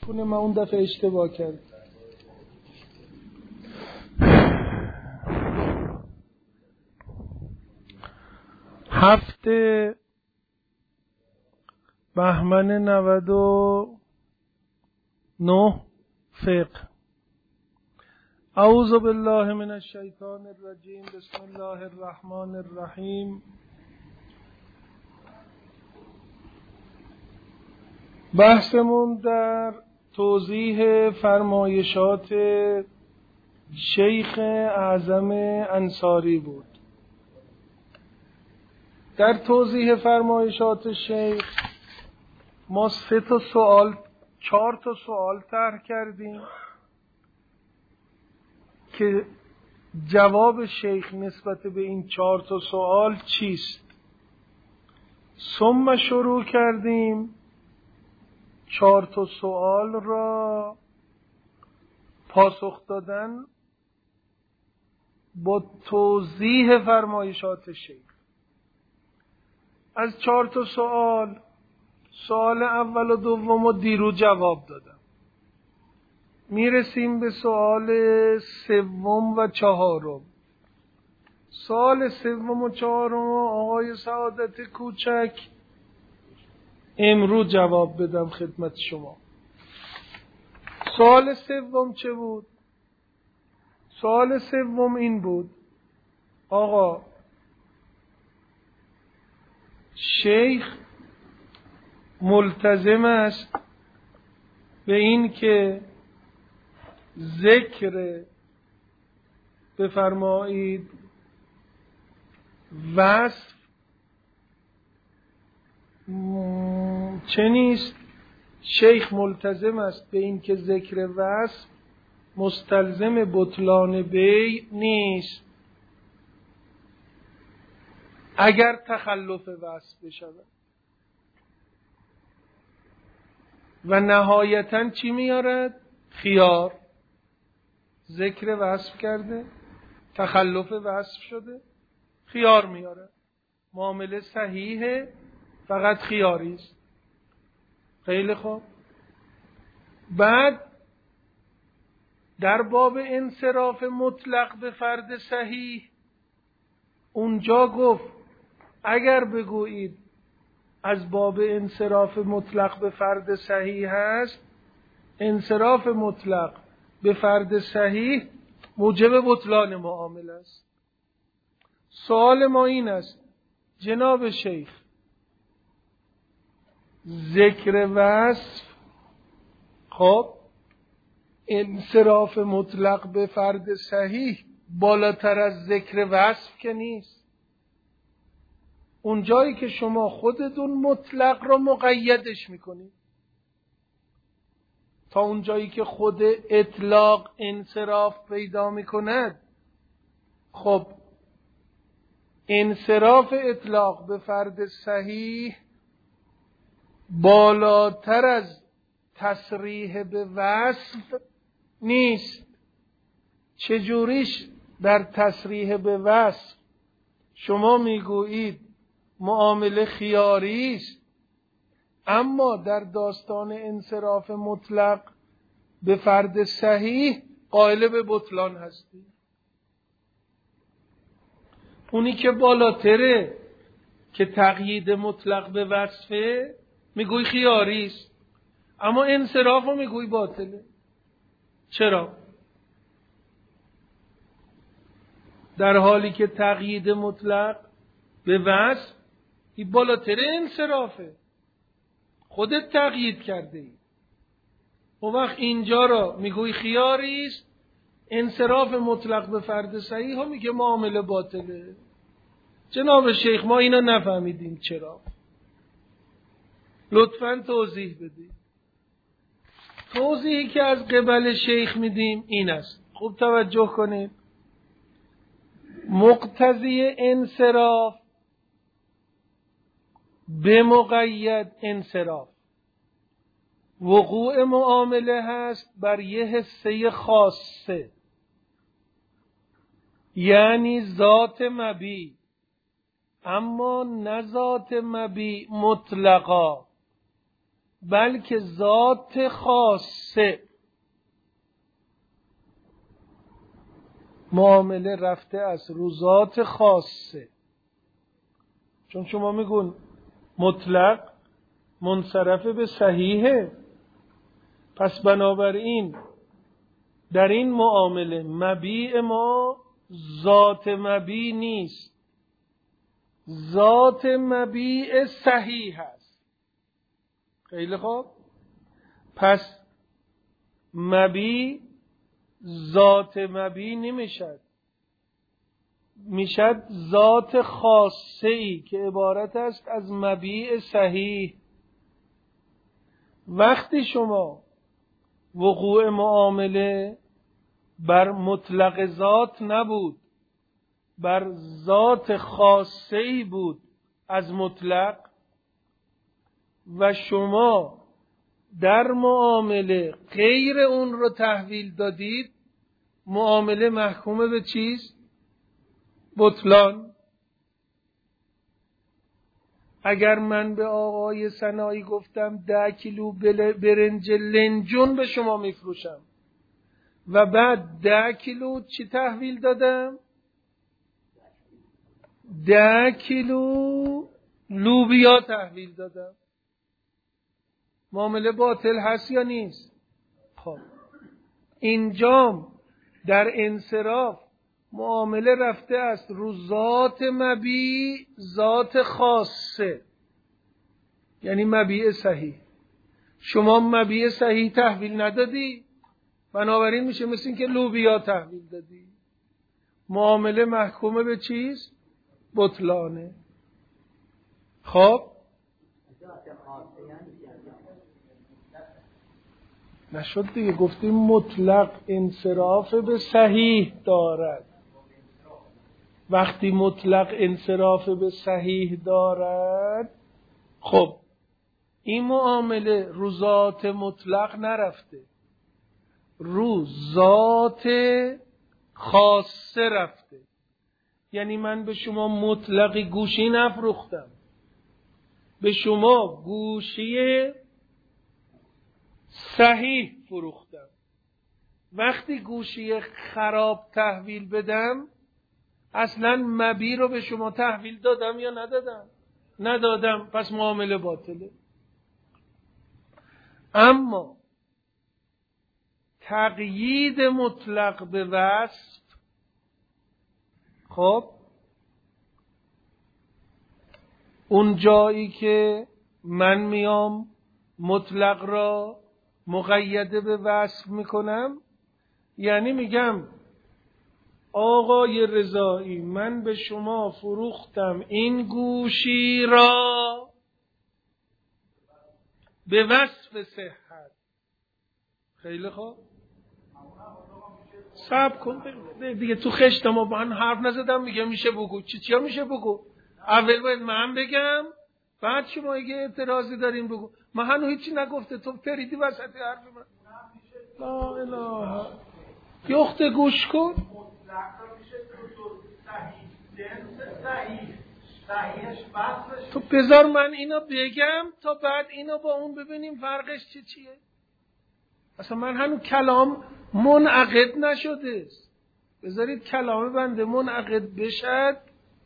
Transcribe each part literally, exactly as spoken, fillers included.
کنه من اون دفعه اشتباه کردم. هفته بهمن نود و نه فقه. اعوذ بالله من الشیطان الرجیم. بسم الله الرحمن الرحیم. بحثمون در توضیح فرمایشات شیخ اعظم انصاری بود. در توضیح فرمایشات شیخ ما سه تا سوال چهار تا سوال طرح کردیم که جواب شیخ نسبت به این چهار تا سوال چیست. ثم شروع کردیم چهار تا سوال را پاسخ دادن با توضیح فرمایشات شیخ. از چهار تا سوال سوال اول و دوم رو دیروز جواب دادم. میرسیم به سوال سوم و چهارم. سوال سوم و چهارم آقای سعادت کوچک امروز جواب بدم خدمت شما. سوال سوم چه بود؟ سوال سوم این بود: آقا شیخ ملتزم است به این که ذکر بفرمایید وصف چه نیست؟ شیخ ملتزم است به این که ذکر وصف مستلزم بطلان بیع نیست اگر تخلف وصف بشود. و نهایتاً چی میارد؟ خیار. ذکر وصف کرده، تخلف وصف شده، خیار میارد. معامله صحیحه، فقط خیاری است. خیلی خوب. بعد در باب انصراف مطلق به فرد صحیح اونجا گفت اگر بگویید از باب انصراف مطلق به فرد صحیح هست، انصراف مطلق به فرد صحیح موجب بطلان معامله است. سوال ما این است: جناب شیخ، ذکر وصف خب انصراف مطلق به فرد صحیح بالاتر از ذکر وصف که نیست. اون جایی که شما خودتون مطلق رو مقیدش میکنید تا اون جایی که خود اطلاق انصراف پیدا میکند، خب انصراف اطلاق به فرد صحیح بالاتر از تصریح به وصف نیست. چجوریش در تصریح به وصف شما میگویید معامله خیاری است، اما در داستان انصراف مطلق به فرد صحیح قائل به بطلان هستی؟ اونی که بالاتره که تقیید مطلق به وصفه میگوی خیاری است، اما انصراف رو میگوی باطله. چرا؟ در حالی که تقیید مطلق به وصف این بالاتر انصرافه، خودت تقیید کرده ای. اون وقت اینجا را میگوی خیاری است، انصراف مطلق به فرد صحیح ها میگه معامله باطله. جناب شیخ ما اینا نفهمیدیم چرا؟ لطفاً توضیح بدید. توضیحی که از قبل شیخ میدیم این است، خوب توجه کنید. مقتضی انصراف به مقید انصراف وقوع معامله هست بر یه حصه خاصه، یعنی ذات مبیع، اما نه ذات مبیع مطلقا، بلکه ذات خاصه. معامله رفته از رو ذات خاصه. چون شما میگون مطلق منصرف به صحیحه، پس بنابراین در این معامله مبیع ما ذات مبیع نیست، ذات مبیع صحیح هست. خیلی خوب، پس مبیع ذات مبیع نمیشد، میشد ذات خاصه ای که عبارت است از مبیع صحیح. وقتی شما وقوع معامله بر مطلق ذات نبود، بر ذات خاصه ای بود از مطلق، و شما در معامله غیر اون رو تحویل دادید، معامله محکومه به چیست؟ بطلان. اگر من به آقای سنایی گفتم ده کیلو برنج لنجون به شما میفروشم و بعد ده کیلو چی تحویل دادم؟ ده کیلو لوبیا تحویل دادم، معامله باطل هست یا نیست؟ خب اینجام در انصراف معامله رفته است رو ذات مبیع، ذات خاصه، یعنی مبیع صحیح. شما مبیع صحیح تحویل ندادی، بنابراین میشه مثل این که لوبیا تحویل دادی. معامله محکومه به چیست؟ بطلانه. خب نشد دیگه، گفتیم مطلق انصراف به صحیح دارد. وقتی مطلق انصراف به صحیح دارد، خب این معامله رو ذات مطلق نرفته، رو ذات خاصه رفته. یعنی من به شما مطلقی گوشی نفروختم، به شما گوشی صحیح فروختم. وقتی گوشی خراب تحویل بدم، اصلا مبیع رو به شما تحویل دادم یا ندادم؟ ندادم، پس معامله باطله. اما تقیید مطلق به وصف، خب اون جایی که من میام مطلق را مقیده به وصف میکنم، یعنی میگم آقای رضایی من به شما فروختم این گوشی را به وصف صحت. خیلی خوب، صبر کن دیگه، تو خشت ما با هم حرف نزدم. میگه میشه بگو. چی چیا میشه بگو؟ اول باید من بگم، بعد شما اگه اعتراضی داریم بگو. من هنوز هیچی نگفته، تو پریدی وسط حرف من. لا اله. یخت گوش کن. تو بذار من اینو بگم تا بعد اینو با اون ببینیم فرقش چی چیه. اصلا من هنوز کلام منعقد نشده است، بذارید کلام بنده منعقد بشد.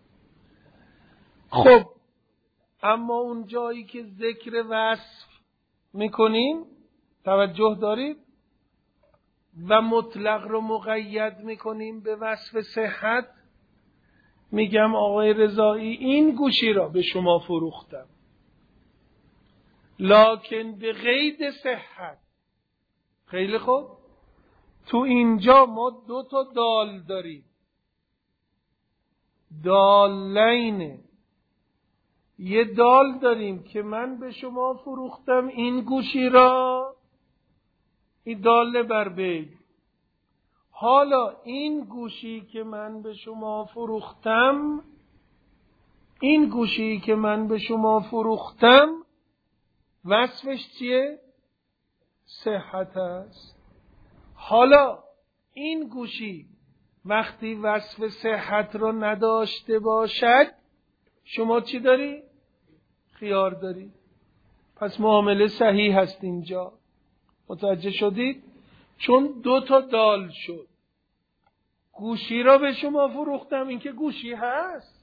خب اما اون جایی که ذکر وصف میکنیم، توجه دارید، و مطلق رو مقید میکنیم به وصف صحت، میگم آقای رضایی این گوشی را به شما فروختم لکن به قید صحت. خیلی خوب، تو اینجا ما دو تا دال داریم، دالینه. یه دال داریم که من به شما فروختم این گوشی را، این دال بر بیع. حالا این گوشی که من به شما فروختم، این گوشی که من به شما فروختم وصفش چیه؟ صحت است. حالا این گوشی وقتی وصف صحت رو نداشته باشد، شما چی داری؟ خیار داری. پس معامله صحیح هست اینجا. متوجه شدید؟ چون دو تا دال شد. گوشی را به شما فروختم، این که گوشی هست،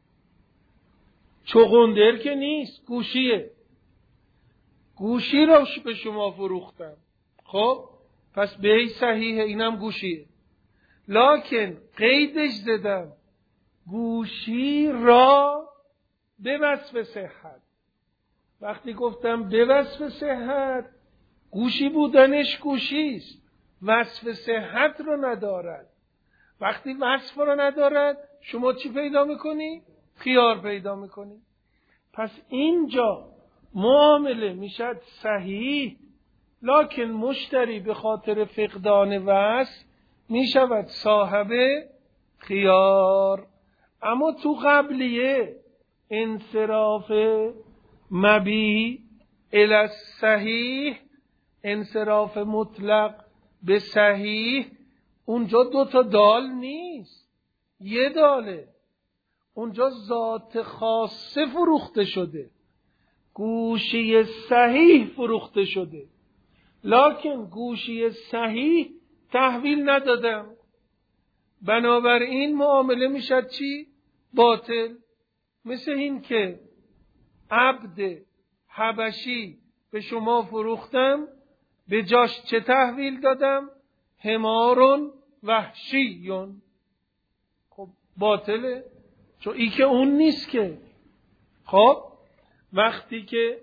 چغندر که نیست، گوشیه. گوشی را به شما فروختم، خب پس بیع صحیحه، اینم گوشیه. لکن قیدش زدم گوشی را به وصف صحت. وقتی گفتم به وصف صحت، گوشی بودنش گوشیست، وصف صحت رو ندارد. وقتی وصف رو ندارد شما چی پیدا میکنی؟ خیار پیدا میکنی. پس اینجا معامله میشد صحیح، لکن مشتری به خاطر فقدان وصف میشود صاحب خیار. اما تو قبلیه انصراف مبیع الی صحیح، انصراف مطلق به صحیح، اونجا دو تا دال نیست، یه داله. اونجا ذات خاصه فروخته شده، گوشی صحیح فروخته شده، لکن گوشی صحیح تحویل ندادم. بنابراین معامله میشد چی؟ باطل. مثل این که عبد حبشی به شما فروختم، به جاش چه تحویل دادم؟ حمارون وحشیون. خب باطله، چون ای که اون نیست که. خب وقتی که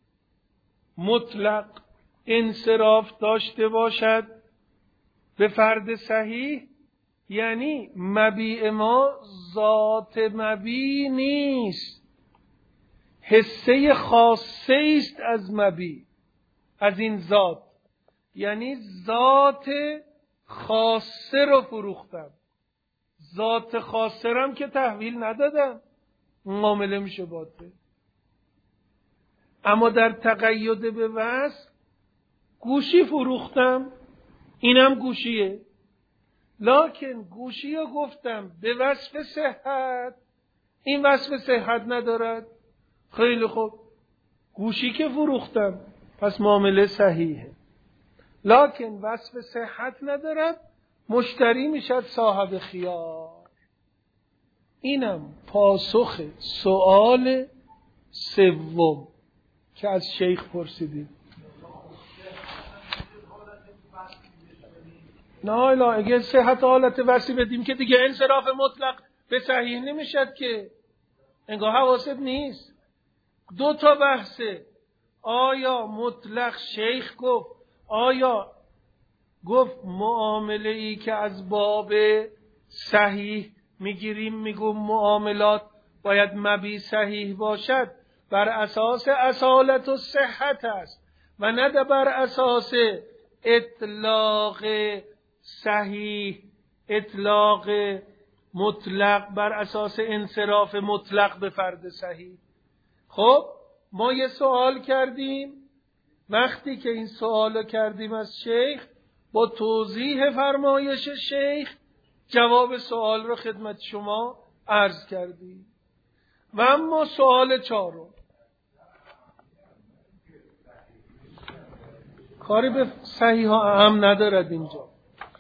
مطلق انصراف داشته باشد به فرد صحیح، یعنی مبیع ما ذات مبیع نیست، حصه خاصه است از مبیع، از این ذات. یعنی ذات خاصه رو فروختم، ذات خاصه رم که تحویل ندادم، معامله میشه باطل. اما در تقید به وصف، گوشی فروختم، اینم گوشیه، لکن گوشی رو گفتم به وصف صحت، این وصف صحت ندارد. خیلی خوب، گوشی که فروختم پس معامله صحیحه، لکن وصف صحت ندارد، مشتری میشد صاحب خیار. اینم پاسخ سؤال سوم که از شیخ پرسیدیم. نه نه، اگه صحت حالت وصی بدیم که دیگه انصراف مطلق به صحیح نمیشد که. انگاه حواست نیست. دو تا بحثه. آیا مطلق شیخ گفت، آیا گفت معامله ای که از باب صحیح میگیریم، میگم معاملات باید مبیع صحیح باشد، بر اساس اصالت و صحت است و نه بر اساس اطلاق صحیح، اطلاق مطلق بر اساس انصراف مطلق به فرد صحیح. خب ما یه سوال کردیم، وقتی که این سوالو کردیم از شیخ، با توضیح فرمایش شیخ جواب سوال رو خدمت شما عرض کردیم. و اما سوال چهارم، کاری به صحیح ها اهم ندارد اینجا.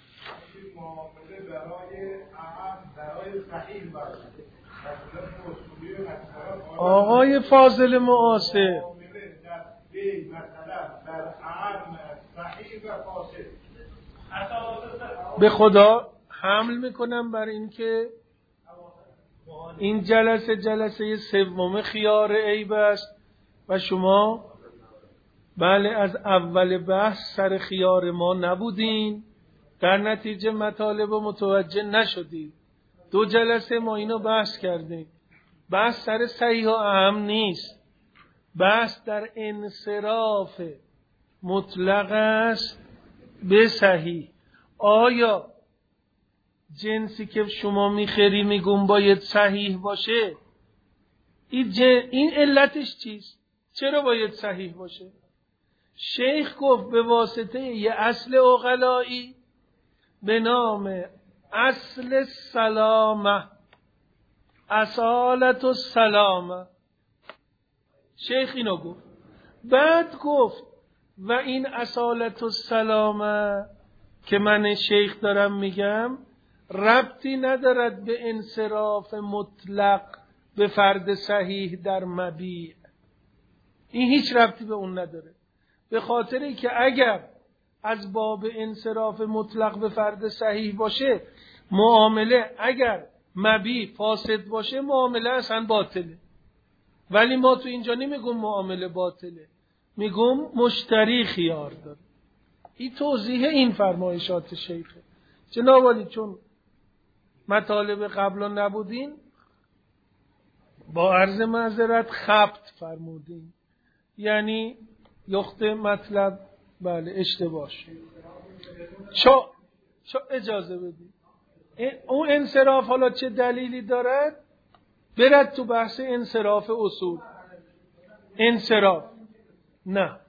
آقای فاضل معاصر، به خدا حمل میکنم بر این که این جلسه جلسه سوم خیار عیب است و شما بله از اول بحث سر خیار ما نبودین، در نتیجه مطالب متوجه نشدید. دو جلسه ما اینو بحث کردیم. بحث سر صحیح و اهم نیست، بحث در انصراف مطلق است به صحیح. آیا جنسی که شما میخری میگم باید صحیح باشه؟ این, این علتش چیست؟ چرا باید صحیح باشه؟ شیخ گفت به واسطه یه اصل عقلایی به نام اصل سلامه، اصالت و سلامه. شیخ اینو گفت بعد گفت و این اصالت السلامه که من شیخ دارم میگم ربطی ندارد به انصراف مطلق به فرد صحیح در مبیع. این هیچ ربطی به اون نداره، به خاطری که اگر از باب انصراف مطلق به فرد صحیح باشه، معامله اگر مبیع فاسد باشه معامله اصلا باطله. ولی ما تو اینجا نمیگم معامله باطله، میگم مشتری خیار داره. این توضیح این فرمایشات شیخه. جناب عالی، چون مطالب قبلا نبودین با عرض معذرت خبط فرمودین، یعنی یخت مطلب بله اشتباه شد. چو چو اجازه بدید اون انصراف حالا چه دلیلی دارد برد تو بحث انصراف اصول. انصراف نه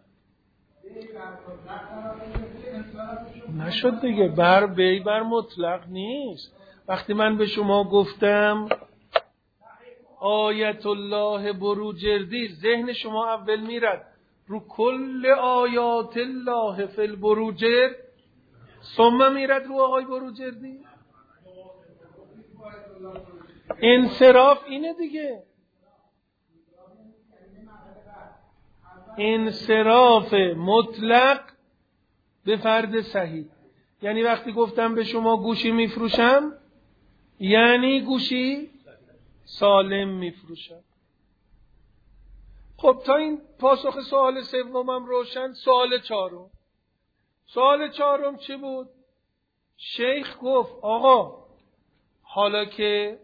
نشد دیگه، بر بی بر مطلق نیست. وقتی من به شما گفتم آیت الله بروجردی، ذهن شما اول میرد رو کل آیات الله فی البروجرد، ثم میرد رو آقای بروجردی. انصراف اینه دیگه، انصراف مطلق به فرد صحیح. یعنی وقتی گفتم به شما گوشی میفروشم، یعنی گوشی سالم میفروشم. خب تا این پاسخ سوال سومم روشن، سوال چهارم. سوال چهارم چی بود؟ شیخ گفت آقا حالا که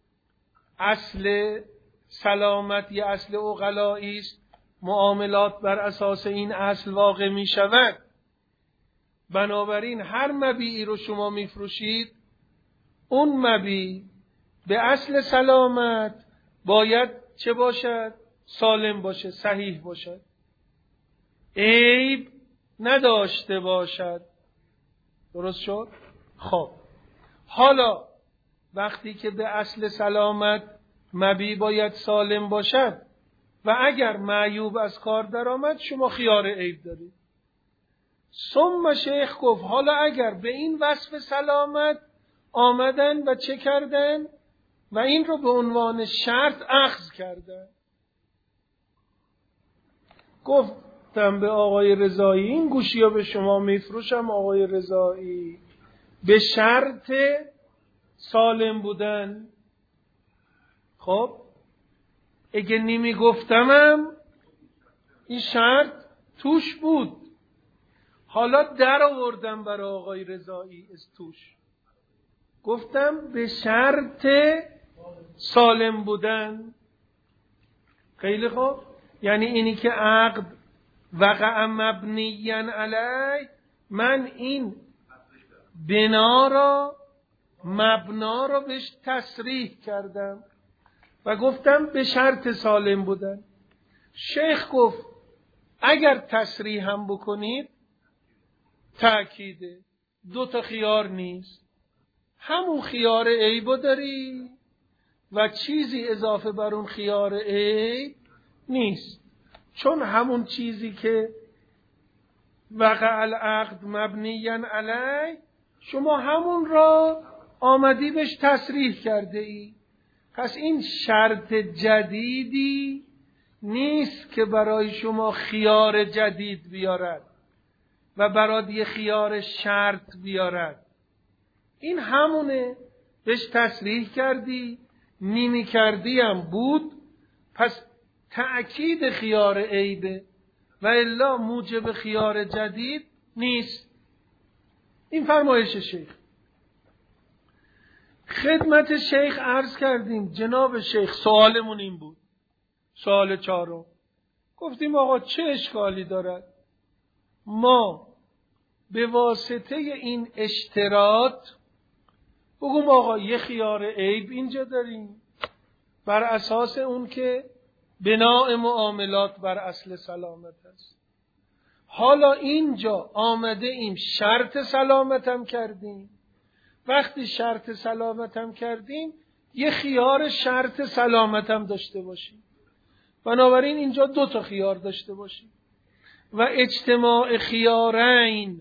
اصل سلامت یا اصل عقلائی است، معاملات بر اساس این اصل واقع می شود، بنابراین هر مبیعی رو شما می فروشید، اون مبیع به اصل سلامت باید چه باشد؟ سالم باشه، صحیح باشد، عیب نداشته باشد. درست شد؟ خب حالا وقتی که به اصل سلامت مبیع باید سالم باشد و اگر معیوب از کار درآمد، شما خیار عیب دارید. ثم شیخ گفت حالا اگر به این وصف سلامت آمدن و چه کردن و این رو به عنوان شرط اخذ کردن، گفتم به آقای رضایی این گوشی رو به شما میفروشم آقای رضایی به شرط سالم بودن. خب اگه نمی گفتمم این شرط توش بود، حالا در آوردم برای آقای رضایی از توش، گفتم به شرط سالم بودن. خیلی خوب، یعنی اینی که عقد وقع مبنیاً علی، من این بنا را مبنا را بهش تصریح کردم و گفتم به شرط سالم بودن. شیخ گفت اگر تصریح هم بکنید تأکیده، دو تا خیار نیست، همون خیار عیبو داری و چیزی اضافه بر اون خیار عیب نیست، چون همون چیزی که وقع العقد مبنیاً علی شما همون را آمدی بهش تصریح کرده ای. پس این شرط جدیدی نیست که برای شما خیار جدید بیارد و برای یه خیار شرط بیارد. این همونه، بهش تصریح کردی، نیمی کردی هم بود، پس تأکید خیار عیبه و الا موجب خیار جدید نیست. این فرمایش شیخ. خدمت شیخ عرض کردیم جناب شیخ سوالمون این بود، سوال چهارم. گفتیم آقا چه اشکالی دارد ما به واسطه این اشتراط بگم آقا یه خیار عیب اینجا داریم بر اساس اون که بناء معاملات بر اصل سلامت است. حالا اینجا آمده ایم شرط سلامتم کردیم، وقتی شرط سلامتم کردیم یه خیار شرط سلامتم داشته باشیم، بنابراین اینجا دو تا خیار داشته باشیم. و اجتماع خیارین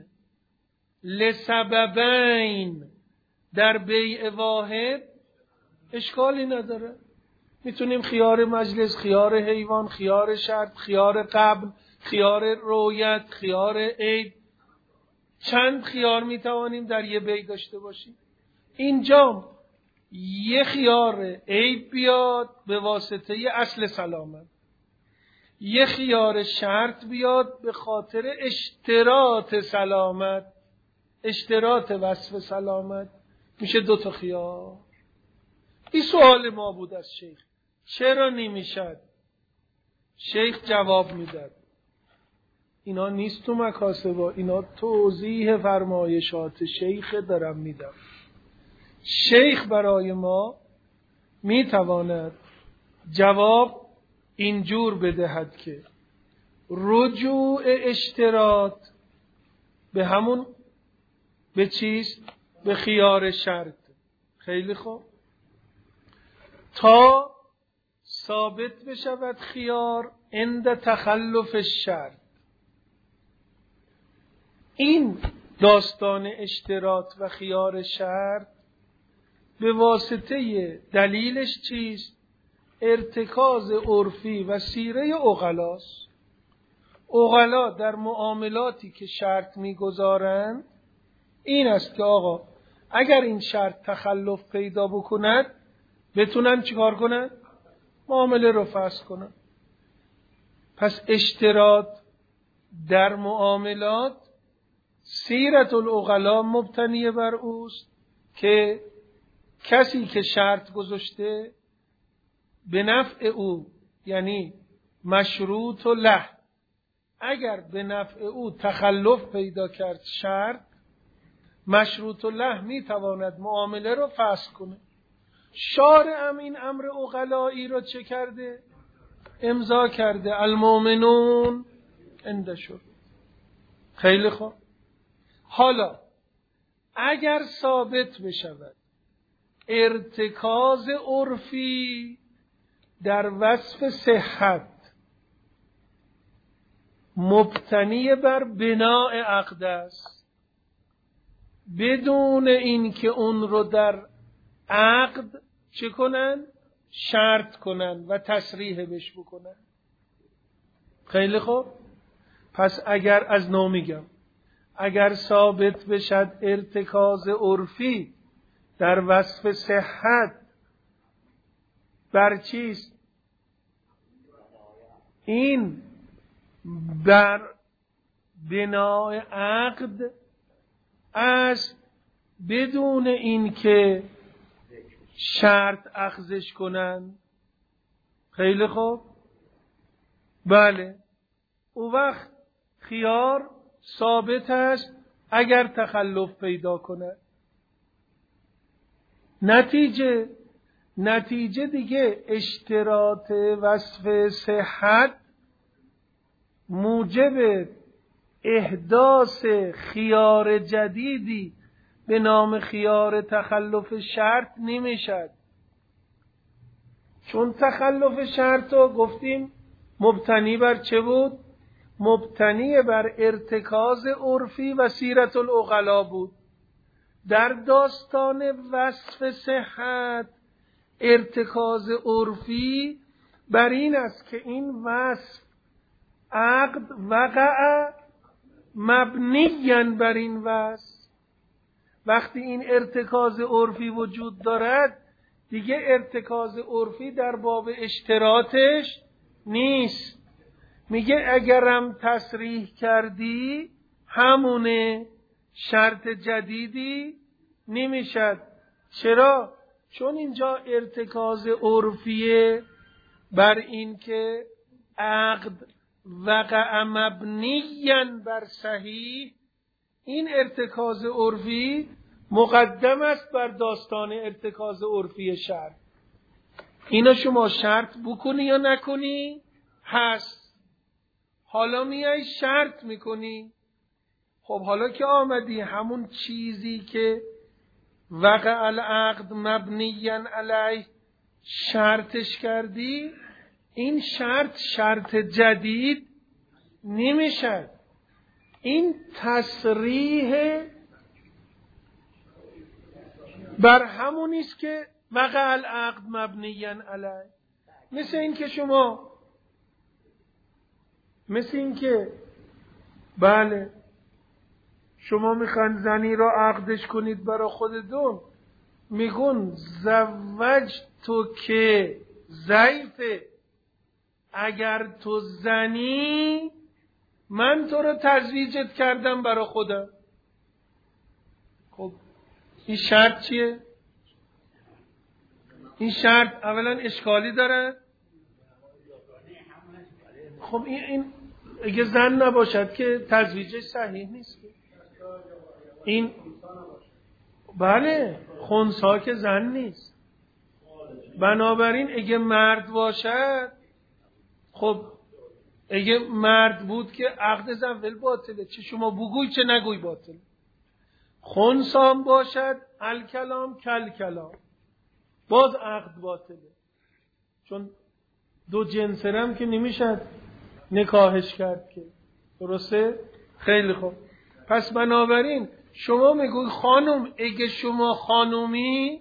لسببین در بیع واحد اشکالی نداره. میتونیم خیار مجلس، خیار حیوان، خیار شرط، خیار قبل، خیار رویت، خیار عید، چند خیار میتوانیم در یه بیع داشته باشیم. اینجا یه خیار عیب بیاد به واسطه اصل سلامت، یه خیار شرط بیاد به خاطر اشتراط سلامت، اشتراط وصف سلامت، میشه دو تا خیار. این سوال ما بود از شیخ، چرا نمیشد؟ شیخ جواب میداد اینا نیست تو مکاسب، اینا توضیح فرمایشات شیخ دارم میدم. شیخ برای ما میتواند جواب اینجور بدهد که رجوع اشتراط به همون به چیست؟ به خیار شرط. خیلی خوب، تا ثابت بشود خیار عند تخلف الشرط. این داستان اشتراط و خیار شرط به واسطه دلیلش چیست؟ ارتکاز عرفی و سیره عقلاست. عقلا در معاملاتی که شرط میگذارند این است که آقا اگر این شرط تخلف پیدا بکند بتونن چیکار کنن؟ معامله رو فسخ کنن. پس اشتراط در معاملات سیرت العقلا مبتنی بر اوست که کسی که شرط گذاشته به نفع او، یعنی مشروط و له، اگر به نفع او تخلف پیدا کرد شرط، مشروط و له می تواند معامله رو فسخ کنه. شارع هم این امر عقلایی رو چه کرده؟ امضا کرده. المؤمنون عند شروط. خیلی خوب، حالا اگر ثابت بشود ارتکاز عرفی در وصف صحت مبتنی بر بناء عقد است، بدون اینکه اون رو در عقد چه کنن؟ شرط کنن و تصریح بش بکنن. خیلی خوب، پس اگر از نو میگم اگر ثابت بشد ارتکاز عرفی در وصف صحت بر چیست؟ این بر بناء عقد است، بدون اینکه شرط اخذش کنن. خیلی خوب، بله، او وقت خیار ثابت است اگر تخلف پیدا کند. نتیجه نتیجه دیگه اشتراط وصف صحت موجب احداث خیار جدیدی به نام خیار تخلف شرط نمیشد، چون تخلف شرط رو گفتیم مبتنی بر چه بود؟ مبتنی بر ارتکاز عرفی و سیرت العقلا بود. در داستان وصف صحت ارتکاز عرفی بر این است که این وصف عقد وقع مبنیاً بر این وصف. وقتی این ارتکاز عرفی وجود دارد دیگه ارتکاز عرفی در باب اشتراطش نیست. میگه اگرم تصریح کردی همونه، شرط جدیدی نمیشد. چرا؟ چون اینجا ارتکاز عرفیه بر این که عقد وقع مبنیاً بر صحیح. این ارتکاز عرفی مقدم است بر داستان ارتکاز عرفی شرط. اینا شما شرط بکنی یا نکنی هست. حالا میای شرط میکنی. خب حالا که آمدی همون چیزی که وقع العقد مبنیاً علیه شرطش کردی، این شرط شرط جدید نمیشد. این تصریح بر همونی است که وقع العقد مبنیاً علیه. مثل این که شما مثل این که بله شما میخواین زنی را عقدش کنید برای خودتون، میگون زوج تو که ضعیفه، اگر تو زنی من تو رو تزویجت کردم برای خودم. خب این شرط چیه؟ این شرط اولا اشکالی داره. خب این, این اگه زن نباشد که تزویجش صحیح نیست. این بله خنثی که زن نیست. بنابراین اگه مرد باشد، خب اگه مرد بود که عقد زول باطله، چه شما بگوی چه نگوی باطله. خنثی باشد الکلام کل کلام، باز عقد باطله، چون دو جنسرم که نمیشد نکاحش کرد که. درسته؟ خیلی خوب. پس بنابراین شما میگوی خانم اگه شما خانومی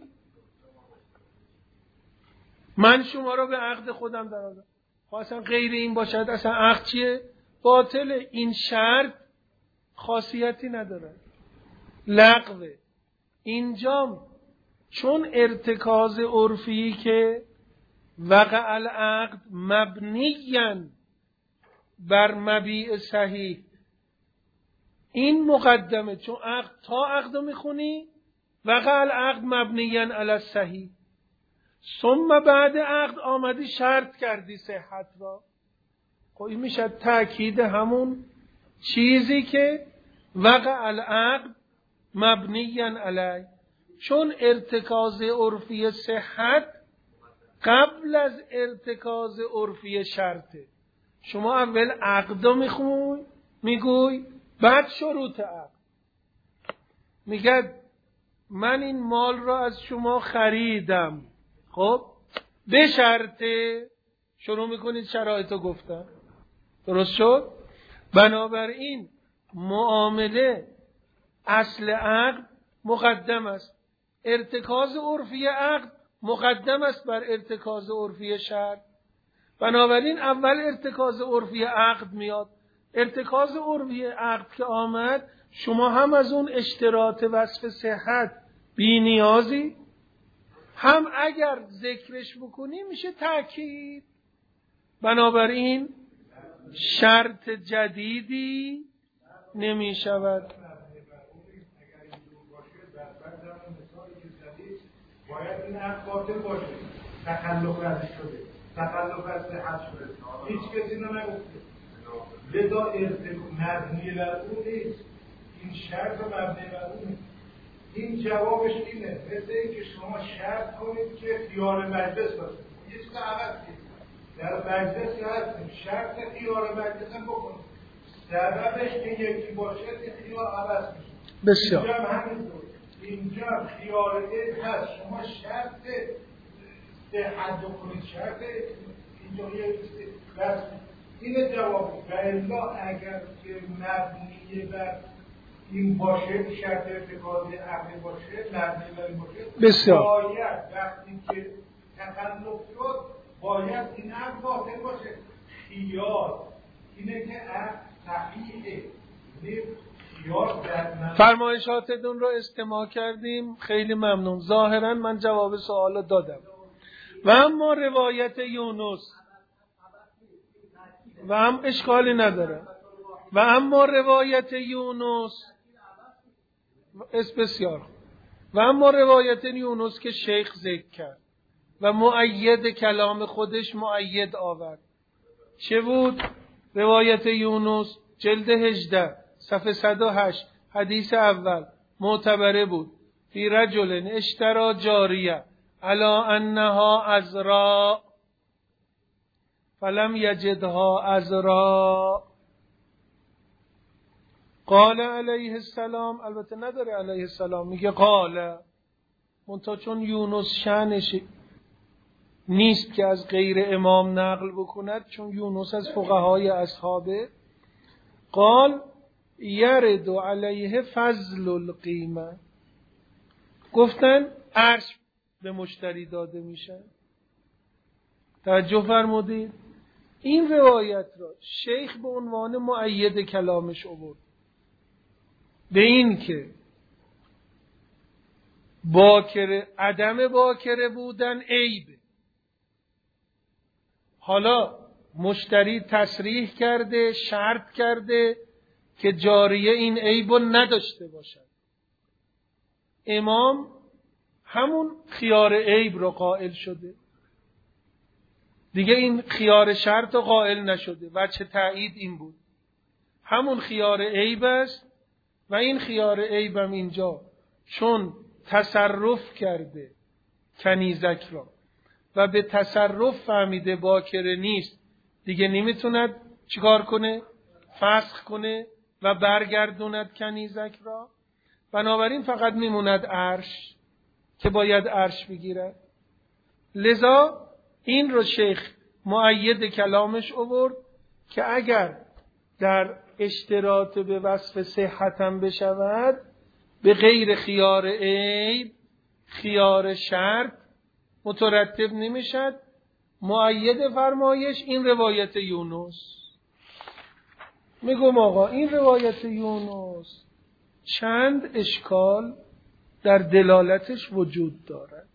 من شما رو به عقد خودم درآوردم. اصلا غیر این باشد اصلا عقد چیه؟ باطله. این شرط خاصیتی نداره، لغوه. اینجام چون ارتکاز عرفی که وقع العقد مبنیاً بر مبیع صحیح، این مقدمه، چون عقد تا عقدو میخونی وقع العقد مبنیاً علی الصحیح، ثم بعد عقد آمدی شرط کردی صحت را. خب این میشه تأکید همون چیزی که وقع العقد مبنیاً علی، چون ارتکاز عرفی صحت قبل از ارتکاز عرفی شرطه. شما اول عقدو میخوی میگوی بعد شروط عقد. میگه من این مال را از شما خریدم، خب به شرطه، شروع میکنید شرایطو گفتم. درست شد؟ بنابراین معامله اصل عقد مقدم است، ارتکاز عرفی عقد مقدم است بر ارتکاز عرفی شرط. بنابراین اول ارتکاز عرفی عقد میاد. ارتکاز عرفی عقد که آمد، شما هم از اون اشتراط وصف صحت بی نیازی، هم اگر ذکرش بکنی میشه تأکید. بنابراین شرط جدیدی نمی شود. باید این عقد باطل باشه، تخلف ازش شده، تخلف از صحت شده، هیچ کسی رو نگفته، لذا ارتکاب مبنی بر اون نیست، این شرط مبنی بر اون نیست. این جوابش اینه، مثل اینکه شما شرط کنید که خیار مجلس باشه، یه چیز عوض کنید، در مجلس که هستیم شرط خیار مجلس هم بکنید، سببش که یکی باشه این خیار عوض میشه. بسیار اینجا هم همینطور، اینجا خیار این هست، شما شرط صحت بکنید، شرط اینجا یه بس این جواب. و الا اگر که مبنی بر این باشه، شرط ارتکاز عقل باشه، مبنی بر این باشه، بسیار باید وقتی که تخلف شد باید این عقل باطل باشه. خیار اینه که عقل صحیحه، فرمایشاتتون رو استماع کردیم، خیلی ممنون. ظاهرا من جواب سوال دادم. و اما روایت یونس و هم اشکالی نداره. و اما روایت یونس بسیار و اما روایت یونس که شیخ ذکر کرد و مؤید کلام خودش مؤید آورد. چه بود؟ روایت یونس جلد هجده صفحه صد و هشت حدیث اول معتبره بود. فی رجل اشترا جاریه علا انها عذراء فلم یجدها عذراء قال علیه السلام، البته نداره علیه السلام، میگه قال، منتها چون یونس شأنش نیست که از غیر امام نقل بکند، چون یونس از فقهای اصحابه، قال یرد علیه فضل القیمه، گفتن عرش به مشتری داده میشه. توجه فرمودید؟ این روایت را شیخ به عنوان مؤید کلامش آورد به این که باکره، عدم باکره بودن عیبه. حالا مشتری تصریح کرده، شرط کرده که جاریه این عیبو نداشته باشد. امام همون خیار عیب رو قائل شده، دیگه این خیار شرط رو قائل نشده. وجه تایید این بود همون خیار عیب است و این خیار عیبم اینجا چون تصرف کرده کنیزک را و به تصرف فهمیده باکره نیست، دیگه نمیتوند چیکار کنه؟ فسخ کنه و برگردوند کنیزک را. بنابراین فقط میموند عرش که باید عرش بگیرد. لذا این رو شیخ مؤید کلامش آورد که اگر در اشتراط به وصف صحتم بشود به غیر خیار عیب خیار شرط مترتب نمیشد. مؤید فرمایش این روایت یونس. میگم آقا این روایت یونس چند اشکال در دلالتش وجود دارد.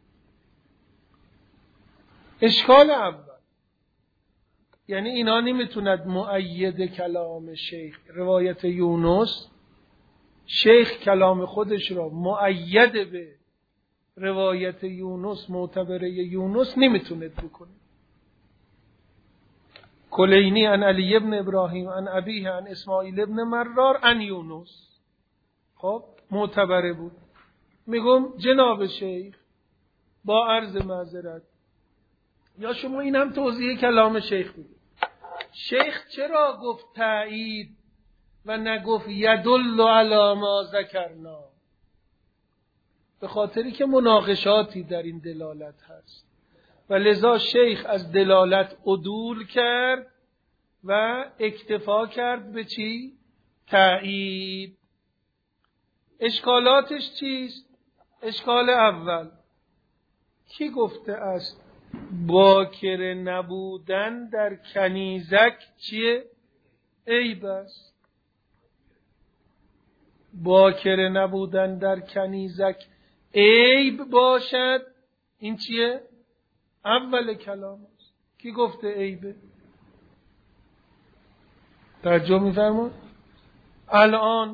اشکال اول، یعنی اینا نمیتوند مؤید کلام شیخ روایت یونس، شیخ کلام خودش را مؤید به روایت یونس معتبره یونس نمیتوند بکنه. کلینی عن علی ابن ابراهیم عن ابیه عن اسماعیل ابن مرار عن یونس، خب معتبره بود. میگم جناب شیخ با عرض معذرت، یا شما این هم توضیح کلام شیخ بگید. شیخ چرا گفت تایید و نگفت یدل علی ما ذکرنا؟ به خاطری که مناقشاتی در این دلالت هست و لذا شیخ از دلالت عدول کرد و اکتفا کرد به چی؟ تایید. اشکالاتش چیست؟ اشکال اول، کی گفته است باکره نبودن در کنیزک چیه؟ عیب است. باکره نبودن در کنیزک عیب باشد، این چیه؟ اول کلام است. کی گفته عیبه؟ توجه می‌فرمایید؟ الان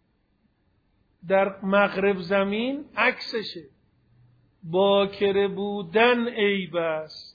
در مغرب زمین عکسشه، باکره بودن عیب است.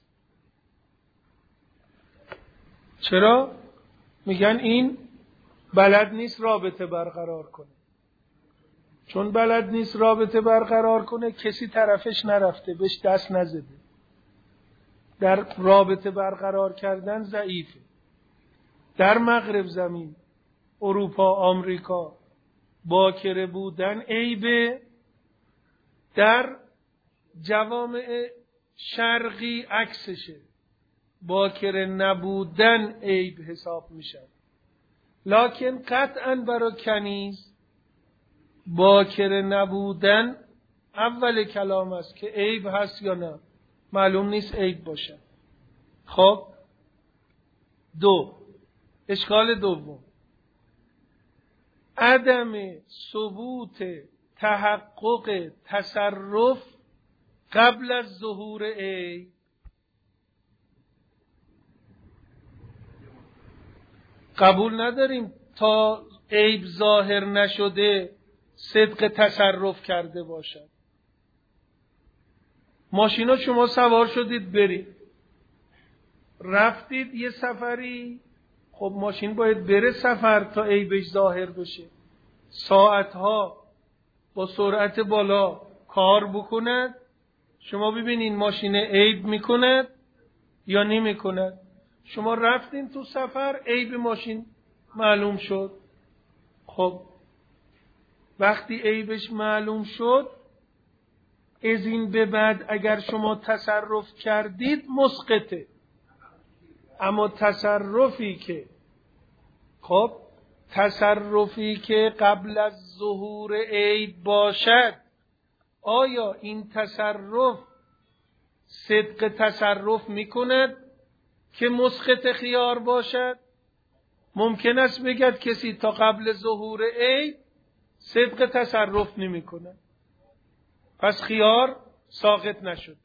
چرا؟ میگن این بلد نیست رابطه برقرار کنه. چون بلد نیست رابطه برقرار کنه کسی طرفش نرفته، بهش دست نزده، در رابطه برقرار کردن ضعیفه. در مغرب زمین اروپا، آمریکا باکره بودن عیبه، در جوامع شرقی عکسشه، باکره نبودن عیب حساب میشه. لکن قطعا برای کنیز باکره نبودن اول کلام است که عیب هست یا نه معلوم نیست عیب باشه. خب دو، اشکال دوم، عدم ثبوت تحقق تصرف قبل از ظهور عیب. قبول نداریم تا عیب ظاهر نشده صدق تصرف کرده باشد. ماشینا شما سوار شدید برید، رفتید یه سفری، خب ماشین باید بره سفر تا عیبش ظاهر بشه، ساعتها با سرعت بالا کار بکند، شما ببینین ماشین عیب میکند یا نمیکند. شما رفتین تو سفر، عیب ماشین معلوم شد. خب وقتی عیبش معلوم شد، از این به بعد اگر شما تصرف کردید مسقطه. اما تصرفی که خب تصرفی که قبل از ظهور عیب باشد، آیا این تصرف صدق تصرف میکند که مسقط خیار باشد؟ ممکن است بگد کسی تا قبل ظهور عیب صدق تصرف نمی کند، پس خیار ساقط نشد.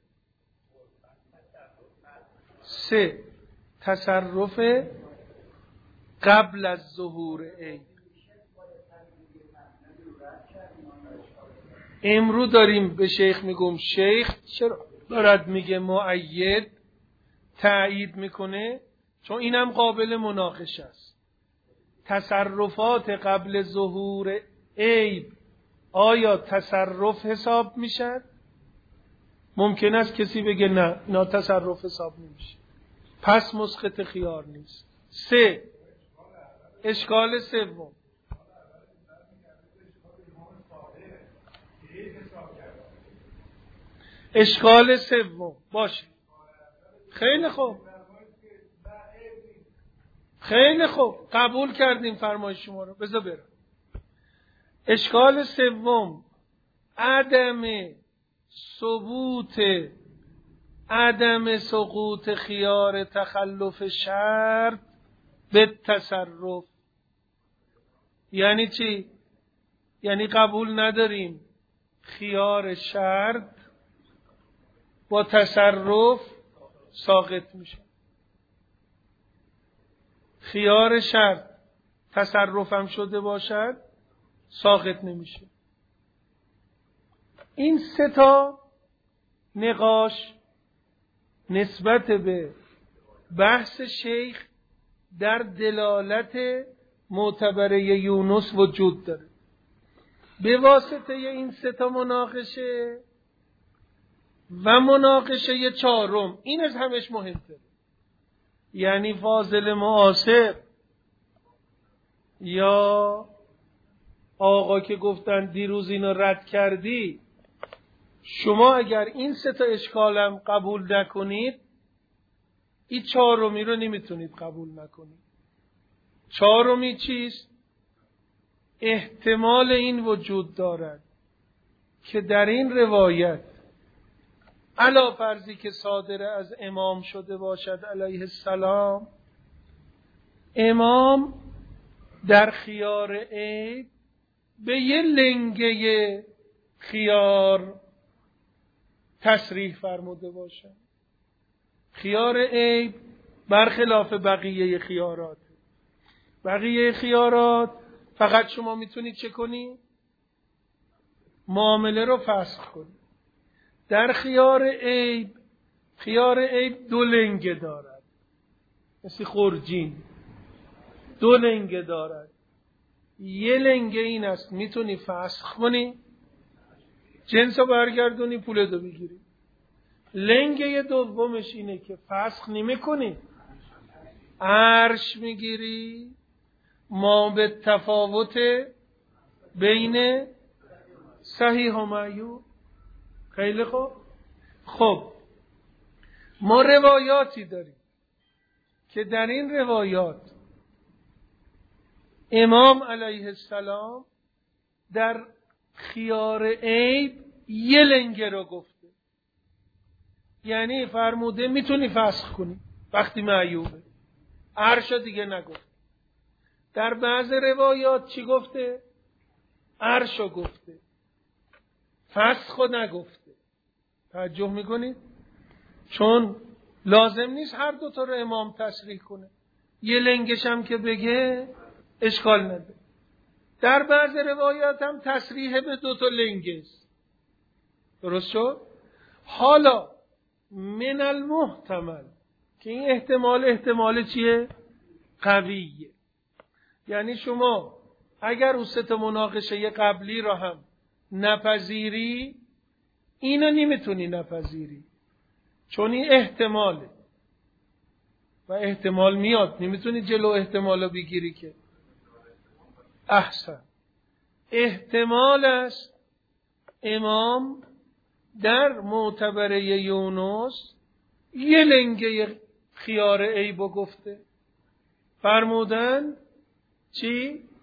سه، تصرف قبل از ظهور عیب. امرو داریم به شیخ میگم شیخ چرا دارد میگه مؤید تأیید میکنه؟ چون اینم قابل مناقشه است. تصرفات قبل ظهور عیب آیا تصرف حساب میشد؟ ممکن است کسی بگه نه اینا تصرف حساب نمیشه، پس مسقط خیار نیست. سه، اشکال سوم. اشکال سوم باشه. خیلی خوب، خیلی خوب، قبول کردیم فرمایش شما رو، بذار برم. اشکال سوم، عدم ثبوت عدم سقوط خیار تخلف شرط به تصرف. یعنی چی؟ یعنی قبول نداریم خیار شرط با تصرف ساقط میشه. خیار شرط تصرفم شده باشد ساقط نمیشه. این سه تا نقاش نسبت به بحث شیخ در دلالت معتبره یونس وجود داره. به واسطه این سه تا مناقشه و مناقشه چهارم، این از همش مهمتره، یعنی فاضل معاصر یا آقا که گفتن دیروز اینو رد کردی، شما اگر این سه تا اشکالم قبول نکنید، این چهارمی رو نمیتونید قبول نکنید. چهارمی چیست؟ احتمال این وجود دارد که در این روایت علا فرضی که صادر از امام شده باشد علیه السلام، امام در خیار عیب به یه لنگه خیار تصریح فرموده باشد. خیار عیب برخلاف بقیه خیارات، بقیه خیارات فقط شما میتونید چه کنی؟ معامله رو فسخ کنی. در خیار عیب، خیار عیب دو لنگه دارد، مثل خورجین دو لنگه دارد. یه لنگه این است میتونی فسخ کنی، جنس رو برگردونی، پول دو بگیری. لنگه دومش اینه که فسخ نمی کنی، عرش میگیری، ما به تفاوت بین صحیح و معیوب. خیلی خوب. خب ما روایاتی داریم که در این روایات امام علیه السلام در خیار عیب یه لنگه رو گفته، یعنی فرموده میتونی فسخ کنی وقتی معیوبه، عرش دیگه نگفت. در بعض روایات چی گفته؟ عرش رو گفته، فسخ رو نگفته. توجه میکنید؟ چون لازم نیست هر دو تا رو امام تصریح کنه، یه لنگش هم که بگه اشکال نداره. در بعض روایات هم تصریح به دو تا لنگه است. درست شد؟ حالا من المحتمل که این احتمال احتمال چیه؟ قویه. یعنی شما اگر اون سه تا مناقشه قبلی را هم نپذیری، اینو نمیتونی نپذیری، چون این احتماله و احتمال میاد، نمیتونی جلو احتمال رو بگیری که. احسن. احتمال است امام در معتبره یونس یه لنگه خیار عیبو گفته، فرمودن چی؟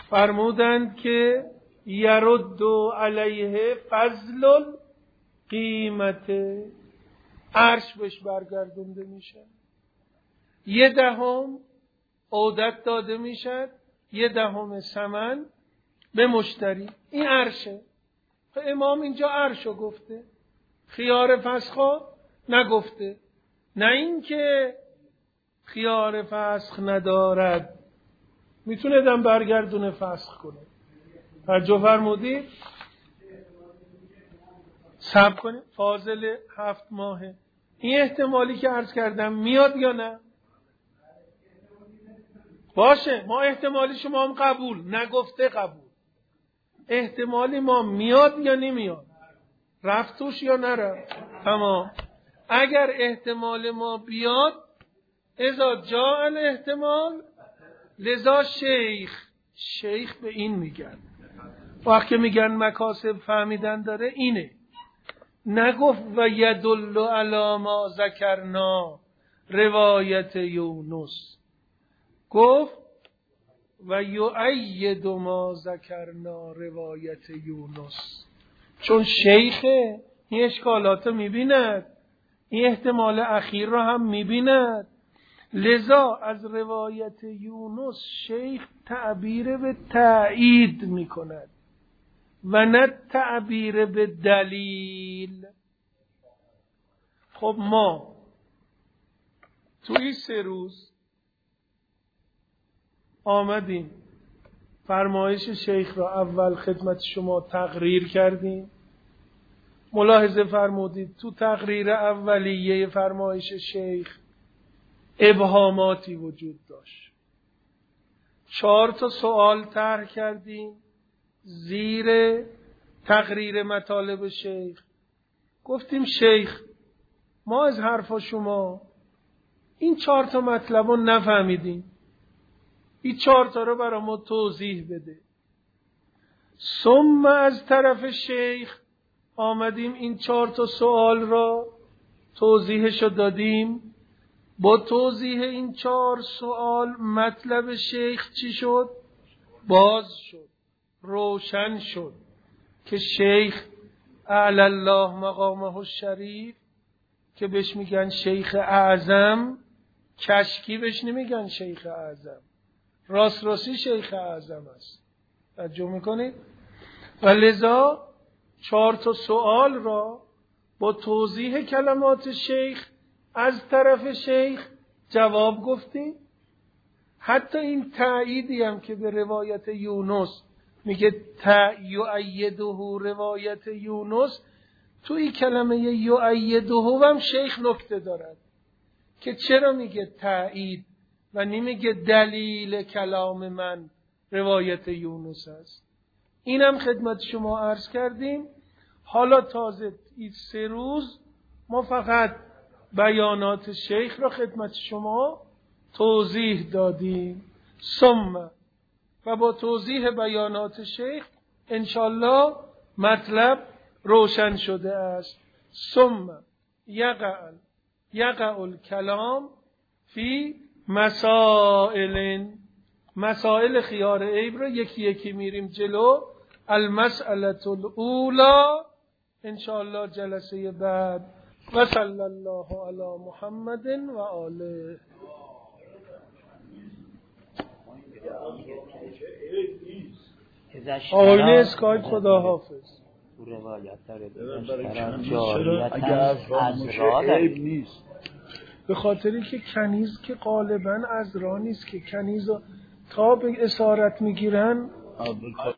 فرمودند که یرد علیه فضل قیمت، عرش بهش برگردونده میشه، یه دهم عودت داده میشد، یه دهم ثمن به مشتری. این عرشه. امام اینجا عرشو گفته، خیار فسخا نگفته. نه اینکه خیار فسخ ندارد، میتونه دم برگردونه فسخ کنه. توجه فرمودید؟ صبر کنید، فاضل هفت ماهه. این احتمالی که عرض کردم میاد یا نه؟ باشه، ما احتمالی شما هم قبول، نگفته قبول. احتمالی ما میاد یا نمیاد؟ رفت توش یا نرفت؟ تمام. اگر احتمال ما بیاد، اذا جاء الاحتمال لذا شیخ، شیخ به این میگن. وقتی میگن مکاسب فهمیدن داره اینه. نگفت و یدل علی ما ذکرنا روایت یونس، گفت و یؤید ما ذکرنا روایت یونس. چون شیخه این اشکالات میبیند، این احتمال اخیر را هم میبیند، لذا از روایت یونس شیخ تعبیر به تأیید میکند و نه تعبیر به دلیل. خب ما توی سه روز آمدیم فرمایش شیخ را اول خدمت شما تقریر کردیم. ملاحظه فرمودید تو تقریر اولیه فرمایش شیخ ابهاماتی وجود داشت. چهار تا سوال طرح کردیم زیر تقریر مطالب شیخ. گفتیم شیخ ما از حرف شما این چهار تا مطلب رو نفهمیدیم، این چهار تا رو برای ما توضیح بده. ثم از طرف شیخ آمدیم این چهار تا سوال را توضیحش دادیم. با توضیح این چهار سوال مطلب شیخ چی شد؟ باز شد، روشن شد که شیخ اعلی الله مقامه الشریف که بهش میگن شیخ اعظم، کشکی بهش نمیگن شیخ اعظم، راست راستی شیخ اعظم است. توجه میکنید؟ و لذا چهار تا سوال را با توضیح کلمات شیخ از طرف شیخ جواب گفتیم. حتی این تأییدی هم که به روایت یونس میگه یؤیده روایت یونس، تو این کلمه یؤیده هم شیخ نکته دارد که چرا میگه تأیید و نمیگه دلیل کلام من روایت یونس است. اینم خدمت شما عرض کردیم. حالا تازه این سه روز ما فقط بیانات شیخ را خدمت شما توضیح دادیم. ثم و با توضیح بیانات شیخ انشالله مطلب روشن شده است. ثم یقع یقع الکلام فی مسائل، مسائل خیار عیب را یکی یکی میریم جلو. المسئله الاولی انشالله جلسه بعد. و صلی الله علی محمد و آله. آقایون اسکایپ خدا حافظ. روایت داره جاریت از را نیست، به خاطری که کنیز که غالبا از را نیست، که کنیز تا به اسارت میگیرن